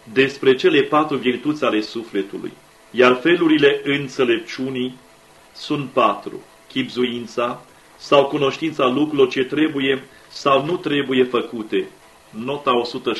despre cele 4 virtuți ale sufletului, iar felurile înțelepciunii sunt 4: chibzuința sau cunoștința lucrurilor ce trebuie sau nu trebuie făcute. Nota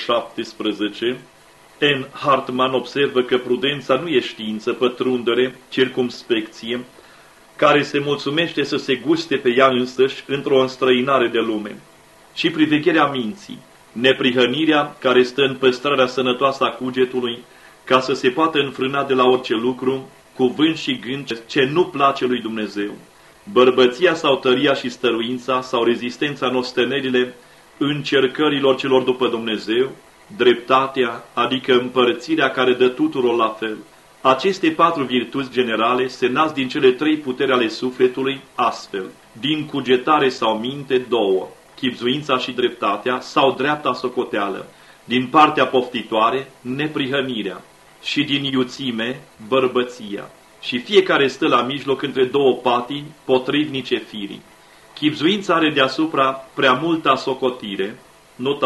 117. N. Hartman observă că prudența nu e știință, pătrundere, circumspecție, care se mulțumește să se guste pe ea însăși într-o înstrăinare de lume, și privegherea minții, neprihănirea care stă în păstrarea sănătoasă a cugetului, ca să se poată înfrâna de la orice lucru, cuvânt și gând ce nu place lui Dumnezeu, bărbăția sau tăria și stăruința sau rezistența în ostenerile încercărilor celor după Dumnezeu, dreptatea, adică împărțirea care dă tuturor la fel. Aceste 4 virtuți generale se nasc din cele 3 puteri ale sufletului astfel: din cugetare sau minte 2, chibzuința și dreptatea sau dreapta socoteală, din partea poftitoare, neprihănirea, și din iuțime, bărbăția. Și fiecare stă la mijloc între 2 patii potrivnice firii. Chibzuința are deasupra prea multă socotire, nota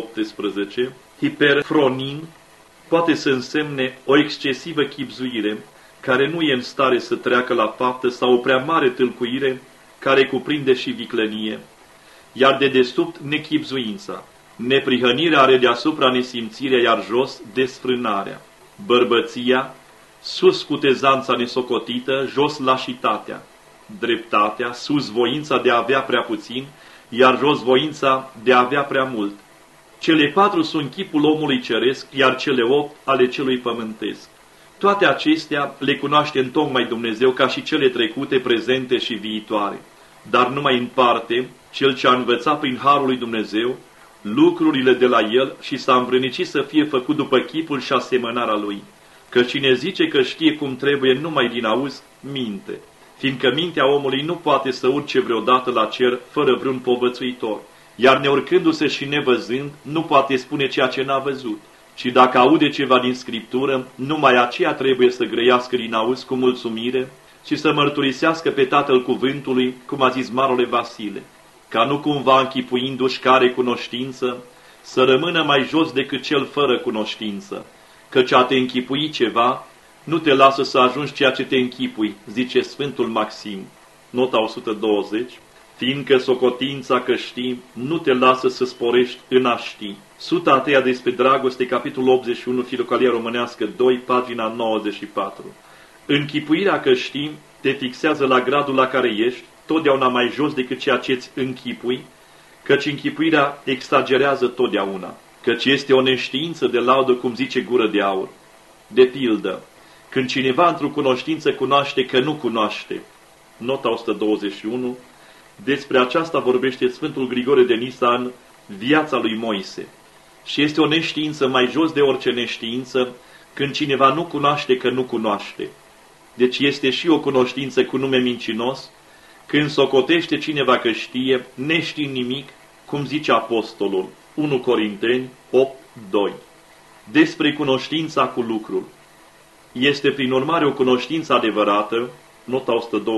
118, hiperfronin, poate să însemne o excesivă chibzuire, care nu e în stare să treacă la faptă, sau o prea mare tâlcuire, care cuprinde și viclănie. Iar de desubt nechibzuința. Neprihănirea are deasupra nesimțirea, iar jos desfrânarea. Bărbăția, sus cutezanța nesocotită, jos lașitatea. Dreptatea, sus voința de a avea prea puțin, iar jos voința de a avea prea mult. Cele 4 sunt chipul omului ceresc, iar cele 8 ale celui pământesc. Toate acestea le cunoaște întocmai Dumnezeu, ca și cele trecute, prezente și viitoare. Dar numai în parte, cel ce a învățat prin harul lui Dumnezeu lucrurile de la el și s-a învrednicit să fie făcut după chipul și asemănarea lui. Că cine zice că știe cum trebuie numai din auz, minte, fiindcă mintea omului nu poate să urce vreodată la cer fără vreun povățuitor, iar neurcându-se și nevăzând, nu poate spune ceea ce n-a văzut, ci dacă aude ceva din Scriptură, numai aceea trebuie să grăiască din auz cu mulțumire și să mărturisească pe Tatăl cuvântului, cum a zis Marele Vasile, ca nu cumva închipuindu-și că are cunoștință, să rămână mai jos decât cel fără cunoștință, căci a te închipui ceva nu te lasă să ajungi ceea ce te închipui, zice Sfântul Maxim, nota 120, fiindcă socotința că știi nu te lasă să sporești în a ști. Suta a treia despre dragoste, capitolul 81, Filocalia Românească 2, pagina 94. Închipuirea că știi te fixează la gradul la care ești, totdeauna mai jos decât ceea ce-ți închipui, căci închipuirea exagerează totdeauna, căci este o neștiință de laudă, cum zice Gură de Aur. De pildă, când cineva într-o cunoștință cunoaște că nu cunoaște, nota 121, despre aceasta vorbește Sfântul Grigore de Nisa în Viața lui Moise. Și este o neștiință mai jos de orice neștiință, când cineva nu cunoaște că nu cunoaște. Deci este și o cunoștință cu nume mincinos, când socotește cineva că știe, neștiind nimic, cum zice Apostolul, 1 Corinteni 8:2. Despre cunoștința cu lucrul. Este prin urmare o cunoștință adevărată, nota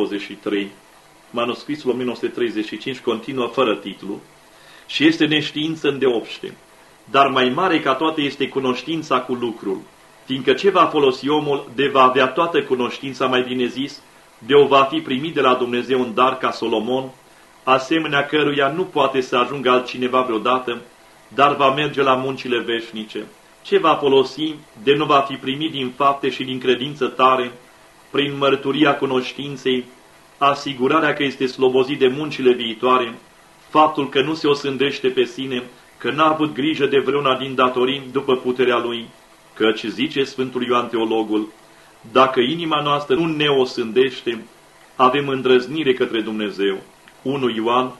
123, manuscrisul 1935 continuă fără titlu, și este neștiință îndeopște. Dar mai mare ca toate este cunoștința cu lucrul, fiindcă ce va folosi omul de va avea toată cunoștința, mai bine zis, de o va fi primit de la Dumnezeu un dar ca Solomon, asemenea căruia nu poate să ajungă altcineva vreodată, dar va merge la muncile veșnice. Ce va folosi de nu va fi primit din fapte și din credință tare, prin mărturia cunoștinței, asigurarea că este slobozit de muncile viitoare, faptul că nu se osândește pe sine, că n-a avut grijă de vreuna din datorii după puterea lui, căci zice Sfântul Ioan Teologul, dacă inima noastră nu ne osândește, avem îndrăznire către Dumnezeu. 1 Ioan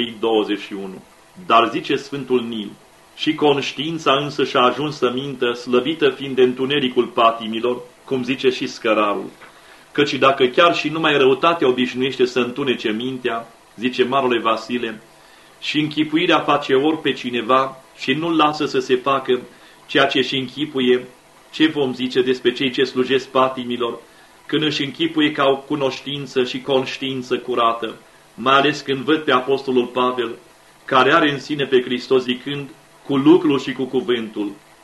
3:21. Dar zice Sfântul Nil, și conștiința însă și-a ajuns să mintă, slăvită fiind de întunericul patimilor, cum zice și Scărarul. Căci dacă chiar și numai răutatea obișnuiește să întunece mintea, zice Marele Vasile, și închipuirea face ori pe cineva și nu-l lasă să se facă ceea ce și închipuie, ce vom zice despre cei ce slujesc patimilor, când își închipuie ca o cunoștință și conștiință curată, mai ales când văd pe Apostolul Pavel, care are în sine pe Hristos zicând, cu lucrul și cu cuvântul,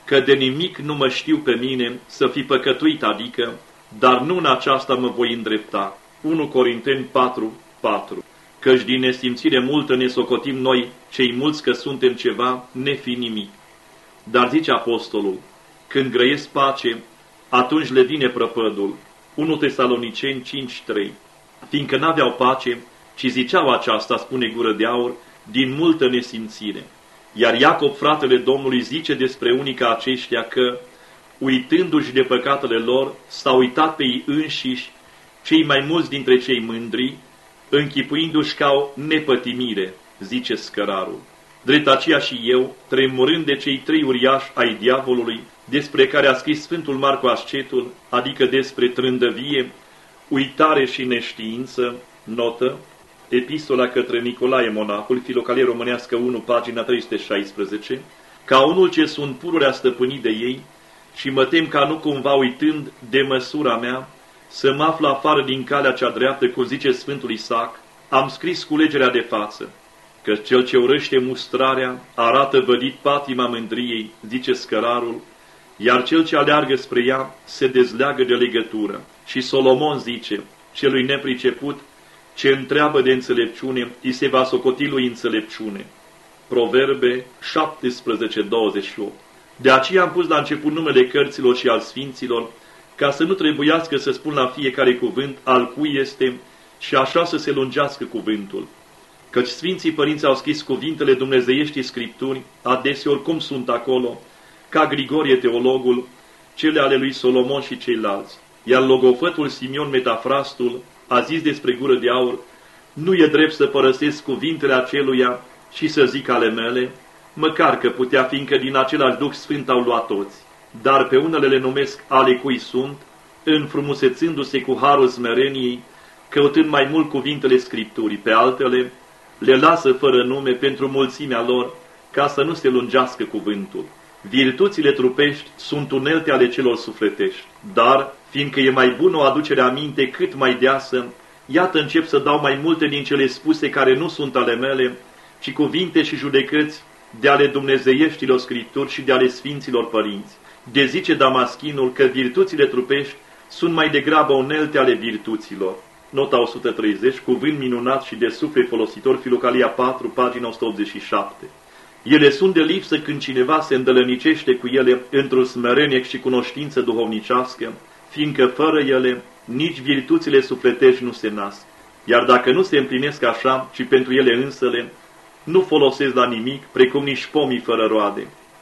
că de nimic nu mă știu pe mine să fi păcătuit, adică, dar nu în aceasta mă voi îndrepta. 1 Corinteni 4:4. Căci din nesimțire multă ne socotim noi, cei mulți că suntem ceva, nefi nimic. Dar zice apostolul, când grăiesc pace, atunci le vine prăpădul. 1 Tesaloniceni 5:3. Fiindcă n-aveau pace, ci ziceau aceasta, spune Gură de Aur, din multă nesimțire. Iar Iacob, fratele Domnului, zice despre unii ca aceștia că, uitându-și de păcatele lor, s-au uitat pe ei înșiși, cei mai mulți dintre cei mândri, închipuindu-și ca o nepătimire, zice scărarul. Drept aceea și eu, tremurând de cei 3 uriași ai diavolului, despre care a scris Sfântul Marcu Ascetul, adică despre trândăvie, uitare și neștiință, notă, Epistola către Nicolae Monahul, Filocalie Românească 1, pagina 316, ca unul ce sunt pururea stăpânit de ei, și mă tem ca nu cumva uitând de măsura mea, să mă aflu afară din calea cea dreaptă, cum zice Sfântul Isaac, am scris culegerea de față, că cel ce urăște mustrarea arată vădit patima mândriei, zice scărarul, iar cel ce aleargă spre ea se dezleagă de legătură. Și Solomon zice, celui nepriceput, ce întreabă de înțelepciune, îi se va socoti lui înțelepciune. Proverbe 17:28. De aceea am pus la început numele cărților și al sfinților, ca să nu trebuiască să spun la fiecare cuvânt al cui este și așa să se lungească cuvântul. Căci Sfinții Părinți au scris cuvintele dumnezeieștii Scripturi, adeseori cum sunt acolo, ca Grigorie teologul, cele ale lui Solomon și ceilalți. Iar logofătul Simion Metafrastul a zis despre Gură de Aur, nu e drept să părăsesc cuvintele aceluia și să zic ale mele, măcar că putea, fiindcă din același Duh Sfânt au luat toți, dar pe unele le numesc ale cui sunt, înfrumusețându-se cu harul smereniei, căutând mai mult cuvintele Scripturii, pe altele le lasă fără nume pentru mulțimea lor, ca să nu se lungească cuvântul. Virtuțile trupești sunt unelte ale celor sufletești, dar, fiindcă e mai bună o aducere aminte cât mai deasă, iată încep să dau mai multe din cele spuse care nu sunt ale mele, ci cuvinte și judecăți de ale dumnezeieștilor Scripturi și de ale Sfinților Părinți. De zice Damaschinul că virtuțile trupești sunt mai degrabă unelte ale virtuților. Nota 130, cuvânt minunat și de suflet folositor, Filocalia 4, pagina 187. Ele sunt de lipsă când cineva se îndălănicește cu ele într-o smerenie și cunoștință duhovnicească, fiindcă fără ele nici virtuțile sufletești nu se nasc. Iar dacă nu se împlinesc așa, ci pentru ele însele, nu folosesc la nimic, precum nici pomii fără roade.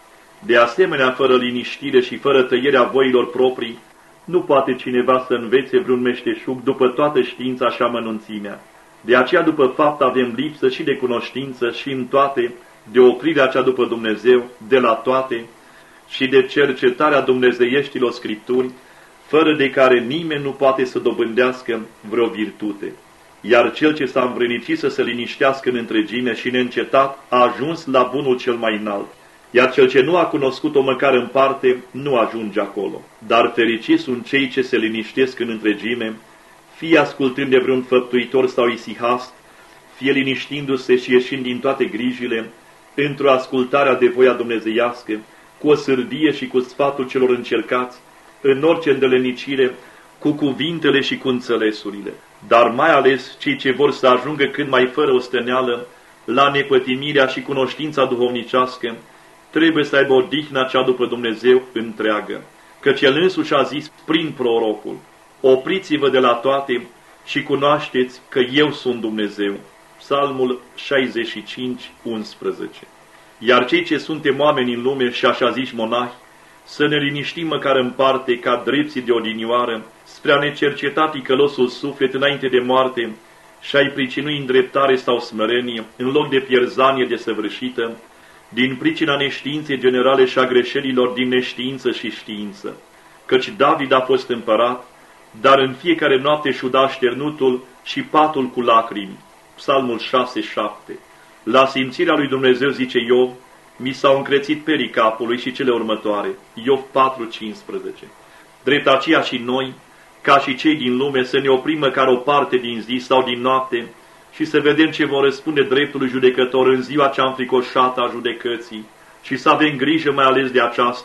De asemenea, fără liniștire și fără tăierea voilor proprii, nu poate cineva să învețe vreun meșteșug după toată știința și amănunțimea. De aceea, după fapt, avem lipsă și de cunoștință și în toate, de oprirea cea după Dumnezeu, de la toate, și de cercetarea dumnezeieștilor Scripturi, fără de care nimeni nu poate să dobândească vreo virtute. Iar cel ce s-a învrednicit să se liniștească în întregime și neîncetat a ajuns la bunul cel mai înalt. Iar cel ce nu a cunoscut-o măcar în parte, nu ajunge acolo. Dar fericiți sunt cei ce se liniștesc în întregime, fie ascultând de vreun făptuitor sau isihast, fie liniștindu-se și ieșind din toate grijile, într-o ascultare de voia dumnezeiască, cu o sârdie și cu sfatul celor încercați, în orice îndelenicire, cu cuvintele și cu înțelesurile. Dar mai ales cei ce vor să ajungă cât mai fără osteneală la nepătimirea și cunoștința duhovnicească, trebuie să aibă odihna cea după Dumnezeu întreagă, căci El însuși a zis prin prorocul, opriți-vă de la toate și cunoașteți că eu sunt Dumnezeu. Psalmul 65:11. Iar cei ce suntem oameni în lume și așa zici monahi, să ne liniștim măcar în parte ca drepții de odinioară, spre a ne cerceta ticălosul suflet înainte de moarte și a-i pricinui îndreptare sau smerenie, în loc de pierzanie desăvârșită, din pricina neștiinței generale și a greșelilor din neștiință și știință. Căci David a fost împărat, dar în fiecare noapte își uda șternutul și patul cu lacrimi. Psalmul 6:7. La simțirea lui Dumnezeu, zice Iov, mi s-au încrețit perii capului și cele următoare. Iov 4:15. Drept aceea și noi, ca și cei din lume, să ne oprim măcar o parte din zi sau din noapte și să vedem ce vor răspunde dreptului judecător în ziua cea înfricoșată a judecății și să avem grijă mai ales de aceasta,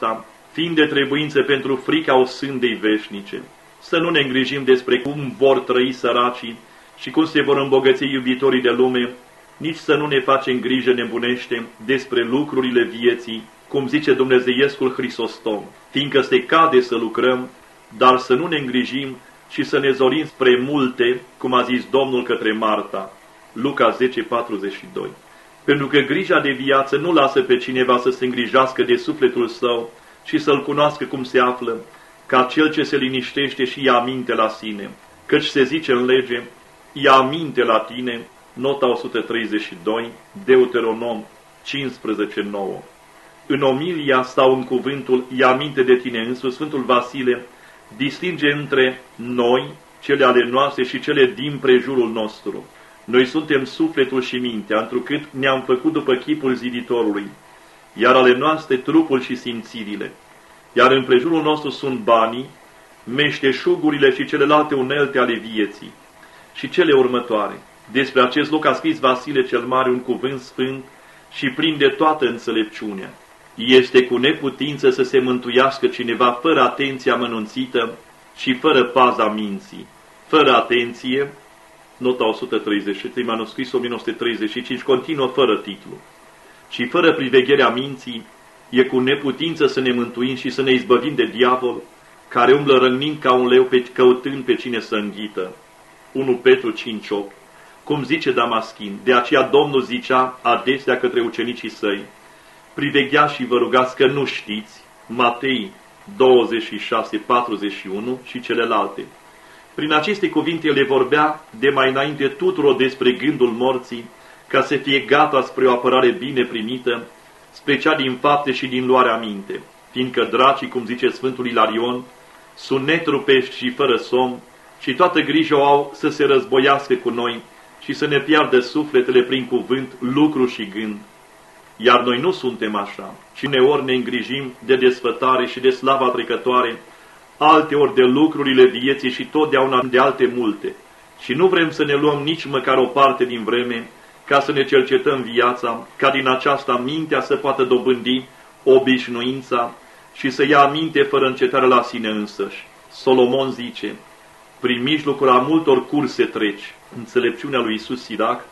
fiind de trebuință pentru frica osândei veșnice, să nu ne îngrijim despre cum vor trăi săracii și cum se vor îmbogăți iubitorii de lume, nici să nu ne facem grijă nebunește despre lucrurile vieții, cum zice Dumnezeiescul Hristostom, fiindcă se cade să lucrăm, dar să nu ne îngrijim și să ne zorim spre multe, cum a zis Domnul către Marta. Luca 10:42. Pentru că grija de viață nu lasă pe cineva să se îngrijească de sufletul său și să-l cunoască cum se află, ca cel ce se liniștește și ia aminte la sine. Căci se zice în lege, ia aminte la tine, nota 132, Deuteronom 15:9. În omilia sau în cuvântul ia aminte de tine însuși, Sfântul Vasile distinge între noi, cele ale noastre și cele din prejurul nostru. Noi suntem sufletul și mintea, întrucât ne-am făcut după chipul ziditorului, iar ale noastre trupul și simțirile. Iar în prejurul nostru sunt banii, meșteșugurile și celelalte unelte ale vieții. Și cele următoare. Despre acest loc a scris Vasile cel Mare un cuvânt sfânt și plin de toată înțelepciunea. Este cu neputință să se mântuiască cineva fără atenție amănunțită și fără paza minții. Fără atenție, nota 133, manuscris 1935, continuă fără titlu. Și fără privegherea minții, e cu neputință să ne mântuim și să ne izbăvim de diavol, care umblă răgnind ca un leu căutând pe cine să înghită. 1 Petru 5:8. Cum zice Damaschin, de aceea Domnul zicea adesea către ucenicii săi, privegheați și vă rugați că nu știți, Matei 26:41 și celelalte. Prin aceste cuvinte le vorbea de mai înainte tuturor despre gândul morții, ca să fie gata spre o apărare bine primită, spre cea din fapte și din luarea minte, fiindcă dracii, cum zice Sfântul Ilarion, sunt netrupești și fără somn, și toată grija o au să se războiască cu noi și să ne piardă sufletele prin cuvânt, lucru și gând. Iar noi nu suntem așa, ci uneori ne îngrijim de desfătare și de slava trecătoare, alteori de lucrurile vieții și totdeauna de alte multe. Și nu vrem să ne luăm nici măcar o parte din vreme, ca să ne cercetăm viața, ca din aceasta mintea să poată dobândi obișnuința și să ia aminte fără încetare la sine însăși. Solomon zice, prin mijlocul a multor curse treci, înțelepciunea lui Iisus Sirac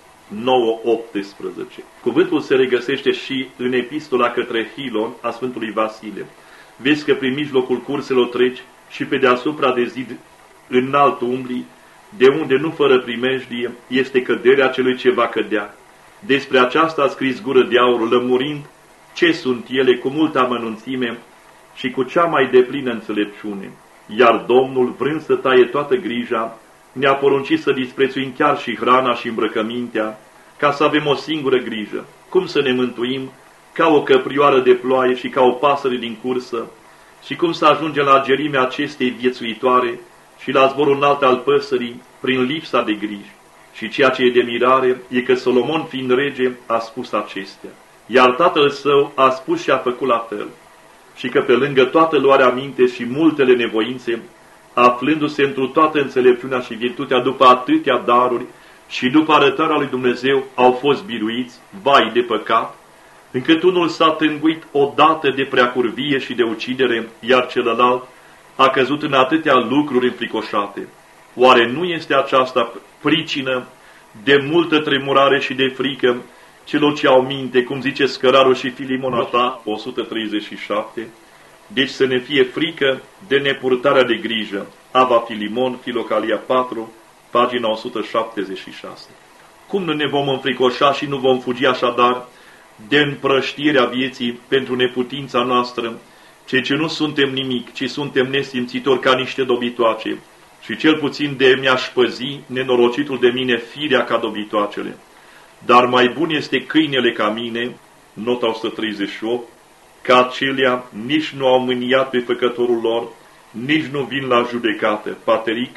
9:18. Cuvântul se regăsește și în epistola către Hilon a Sfântului Vasile. Vezi că prin mijlocul curselor treci și pe deasupra de zid înalt umbli, de unde nu fără primejdie este căderea celui ce va cădea. Despre aceasta a scris gură de aur, lămurind ce sunt ele cu multă amănunțime și cu cea mai deplină înțelepciune. Iar Domnul, vrând să taie toată grija, ne-a poruncit să disprețuim chiar și hrana și îmbrăcămintea, ca să avem o singură grijă, cum să ne mântuim ca o căprioară de ploaie și ca o pasăre din cursă, și cum să ajungem la gerimea acestei viețuitoare și la zborul înalt al păsării prin lipsa de griji. Și ceea ce e de mirare e că Solomon, fiind rege, a spus acestea. Iar tatăl său a spus și a făcut la fel. Și că pe lângă toată luarea minte și multele nevoințe, aflându-se întru toată înțelepciunea și virtutea după atâtea daruri și după arătarea lui Dumnezeu, au fost biruiți, vai de păcat, încât unul s-a tânguit odată de preacurvie și de ucidere, iar celălalt a căzut în atâtea lucruri înfricoșate. Oare nu este aceasta pricină de multă tremurare și de frică celor ce au minte, cum zice Scărarul și Filimonata 137, deci să ne fie frică de nepurtarea de grijă. Ava Filimon, Filocalia 4, pagina 176. Cum nu ne vom înfricoșa și nu vom fugi așadar de împrăștirea vieții pentru neputința noastră, cei ce nu suntem nimic, ci suntem nesimțitori ca niște dobitoace, și cel puțin de mi-aș păzi nenorocitul de mine firea ca dobitoacele. Dar mai bun este câinele ca mine, nota 138, că acelea nici nu au mâniat pe făcătorul lor, nici nu vin la judecată. Pateric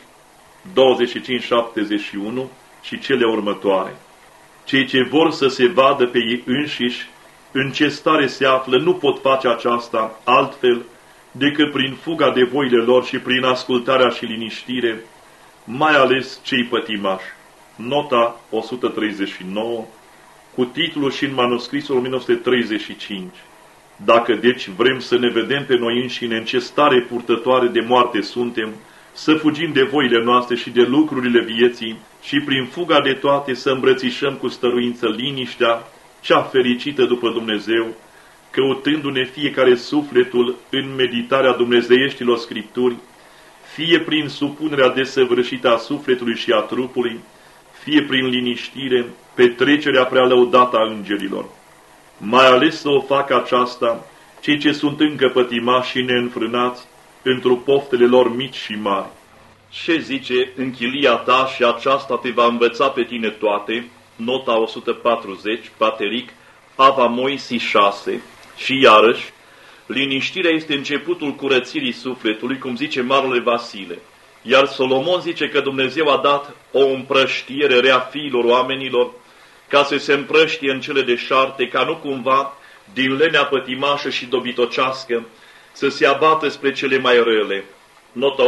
25:71 și cele următoare. Cei ce vor să se vadă pe ei înșiși în ce stare se află nu pot face aceasta altfel decât prin fuga de voile lor și prin ascultarea și liniștire, mai ales cei pătimași. Nota 139, cu titlul și în manuscrisul 1935. Dacă deci vrem să ne vedem pe noi înșine în ce stare purtătoare de moarte suntem, să fugim de voile noastre și de lucrurile vieții și prin fuga de toate să îmbrățișăm cu stăruință liniștea, cea fericită după Dumnezeu, căutându-ne fiecare sufletul în meditarea dumnezeieștilor Scripturi, fie prin supunerea desăvârșită a sufletului și a trupului, fie prin liniștire, petrecerea prea lăudată a îngerilor. Mai ales să o facă aceasta cei ce sunt încă pătimași și neînfrânați într-o poftele lor mici și mari. Ce zice închilia ta și aceasta te va învăța pe tine toate, nota 140, Pateric, Ava Moisi 6, și iarăși, liniștirea este începutul curățirii sufletului, cum zice Marele Vasile. Iar Solomon zice că Dumnezeu a dat o împrăștiere rea fiilor oamenilor, ca să se împrăștie în cele deșarte, ca nu cumva, din lenea pătimașă și dobitocească, să se abată spre cele mai rele. Nota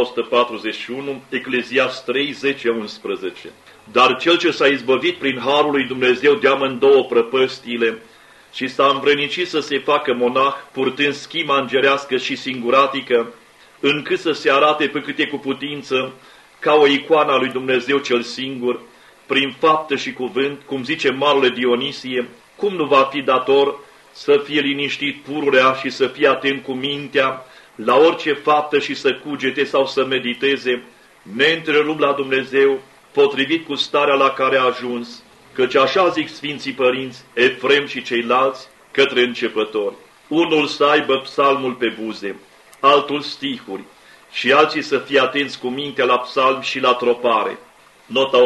141, Ecleziast 3, 10-11. Dar cel ce s-a izbăvit prin harul lui Dumnezeu de amândouă prăpăstiile și s-a învrednicit să se facă monah, purtând schima îngerească și singuratică, încât să se arate pe câte cu putință ca o icoană a lui Dumnezeu cel singur, prin faptă și cuvânt, cum zice Marele Dionisie, cum nu va fi dator să fie liniștit pururea și să fie atent cu mintea la orice faptă și să cugete sau să mediteze, neîntrerupt la Dumnezeu, potrivit cu starea la care a ajuns, căci așa zic Sfinții Părinți, Efrem și ceilalți, către începători. Unul să aibă psalmul pe buze, altul stihuri, și alții să fie atenți cu mintea la psalm și la tropare. Nota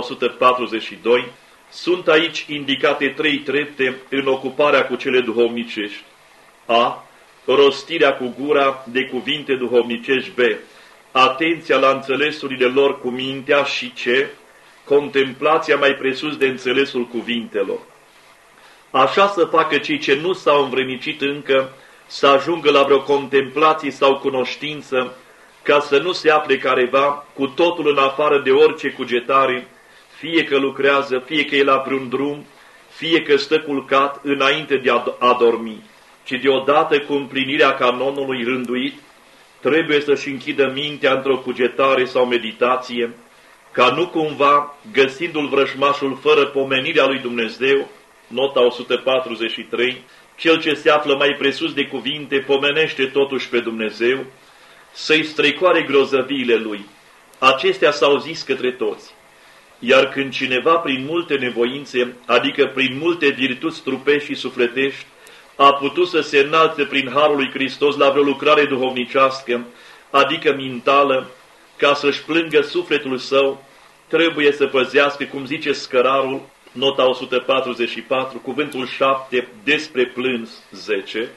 142. Sunt aici indicate 3 trepte în ocuparea cu cele duhovnicești. A. Rostirea cu gura de cuvinte duhovnicești. B. Atenția la înțelesurile lor cu mintea. Și C. Contemplația mai presus de înțelesul cuvintelor. Așa să facă cei ce nu s-au învrednicit încă să ajungă la vreo contemplație sau cunoștință, ca să nu se afle careva cu totul în afară de orice cugetare, fie că lucrează, fie că e la vreun drum, fie că stă culcat înainte de a dormi, ci deodată cu împlinirea canonului rânduit, trebuie să-și închidă mintea într-o cugetare sau meditație, ca nu cumva, găsindu-l vrăjmașul fără pomenirea lui Dumnezeu, nota 143, cel ce se află mai presus de cuvinte pomenește totuși pe Dumnezeu, să-i strecoare grozăviile lui. Acestea s-au zis către toți. Iar când cineva prin multe nevoințe, adică prin multe virtuți trupești și sufletești, a putut să se înalțe prin harul lui Hristos la vreo lucrare duhovnicească, adică mentală, ca să-și plângă sufletul său, trebuie să păzească, cum zice Scărarul, nota 144, cuvântul 7, despre plâns 10,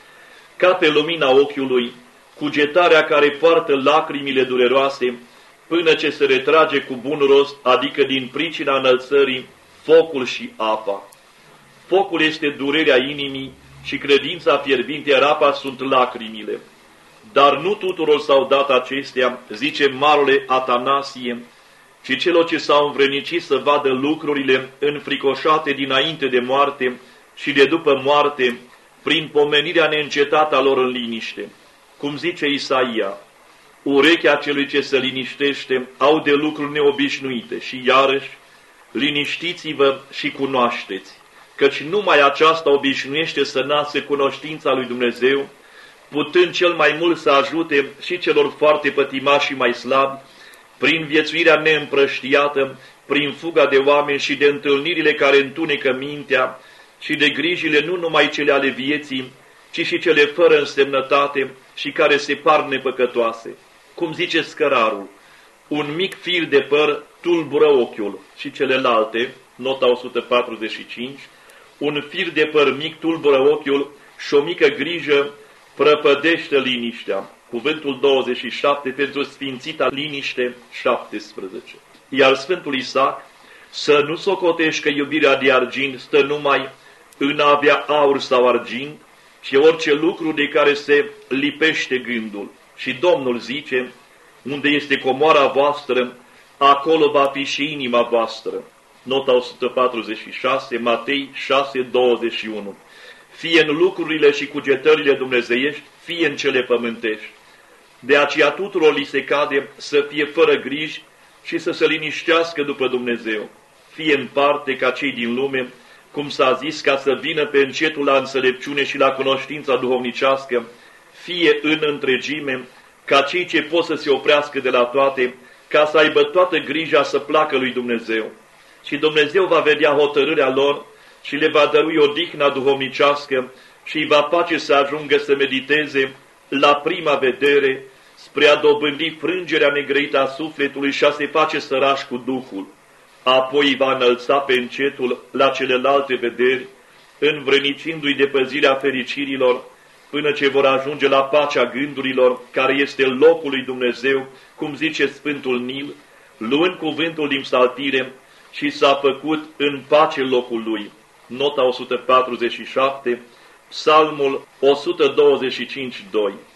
ca pe lumina ochiului, cugetarea care poartă lacrimile dureroase, până ce se retrage cu bun rost, adică din pricina înălțării, focul și apa. Focul este durerea inimii și credința fierbinte, iar apa sunt lacrimile. Dar nu tuturor s-au dat acestea, zice Marele Atanasie, ci celor ce s-au învrednicit să vadă lucrurile înfricoșate dinainte de moarte și de după moarte, prin pomenirea neîncetată a lor în liniște. Cum zice Isaia, urechea celui ce se liniștește au de lucruri neobișnuite și iarăși, liniștiți-vă și cunoașteți, căci numai aceasta obișnuiește să nască cunoștința lui Dumnezeu, putând cel mai mult să ajute și celor foarte pătimași și mai slabi, prin viețuirea neîmprăștiată, prin fuga de oameni și de întâlnirile care întunecă mintea și de grijile nu numai cele ale vieții, ci și cele fără însemnătate și care se par nepăcătoase. Cum zice Scărarul, un mic fir de păr tulbură ochiul și celelalte, nota 145, un fir de păr mic tulbură ochiul și o mică grijă prăpădește liniștea. Cuvântul 27 pentru sfințita liniște 17. Iar Sfântul Isaac, să nu socotești că iubirea de argint stă numai în a avea aur sau argint, și orice lucru de care se lipește gândul. Și Domnul zice, unde este comoara voastră, acolo va fi și inima voastră. Nota 146, Matei 6:21. fie în lucrurile și cugetările dumnezeiești, fie în cele pământești. De aceea tuturor li se cade să fie fără griji și să se liniștească după Dumnezeu, fie în parte ca cei din lume, cum s-a zis, ca să vină pe încetul la înțelepciune și la cunoștința duhovnicească, fie în întregime, ca cei ce pot să se oprească de la toate, ca să aibă toată grija să placă lui Dumnezeu. Și Dumnezeu va vedea hotărârea lor și le va dărui odihna duhovnicească și îi va face să ajungă să mediteze la prima vedere spre a dobândi frângerea negrăită a sufletului și a se face săraș cu Duhul. Apoi îi va înălța pe încetul la celelalte vederi, învrănicindu-i de păzirea fericirilor, până ce vor ajunge la pacea gândurilor, care este locul lui Dumnezeu, cum zice Sfântul Nil, luând cuvântul din psaltire, și s-a făcut în pace locul lui. Nota 147, Psalmul 125:2.